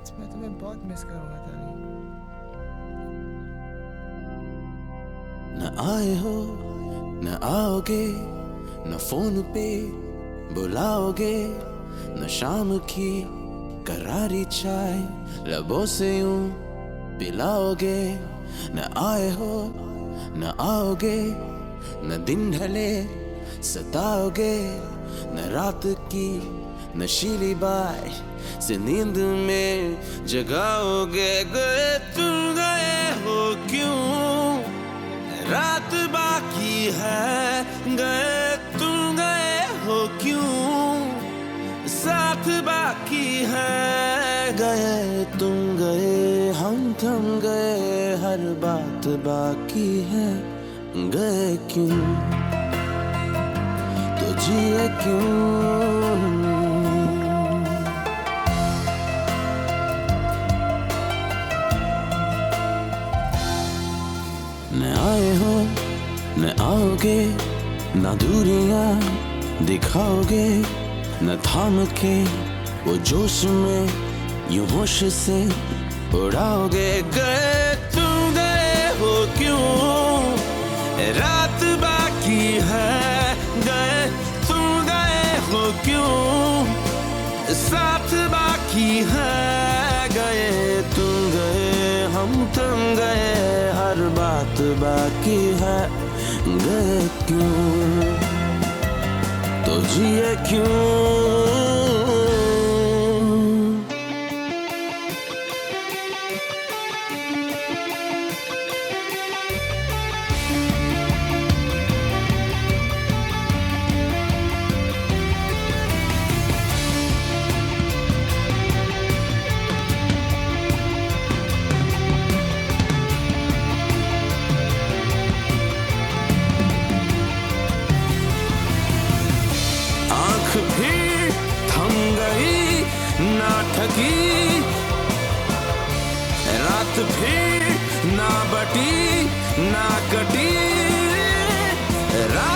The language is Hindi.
मैं तुम्हें बहुत मिस करूंगा तानी। न आए हो न आओगे, न फोन पे बुलाओगे, न शाम की करारी चाय लबों से यूं पिलाओगे। न आए हो न आओगे, न दिन ढले सताओगे, न रात की नशीली बाय से नींद में जगाओगे। गए तुम गए हो क्यों, रात बाकी है। गए तुम गए हो क्यों, साथ बाकी है। गए तुम गए हम थम गए, हर बात बाकी है। गए क्यों तो जिए क्यों। न आए हो न आओगे, न दूरियां दिखाओगे, न थाम के वो जोश में यूं होश से उड़ाओगे। गए तुम गए हो क्यों, रात बाकी है। गए तुम गए हो क्यों, साथ बाकी है। गए तुम गए हम थम गए, हर बात बाकी है। गए क्यों तो जिए क्यों। भी थम गई ना ठगी, रात भी ना बटी ना कटी।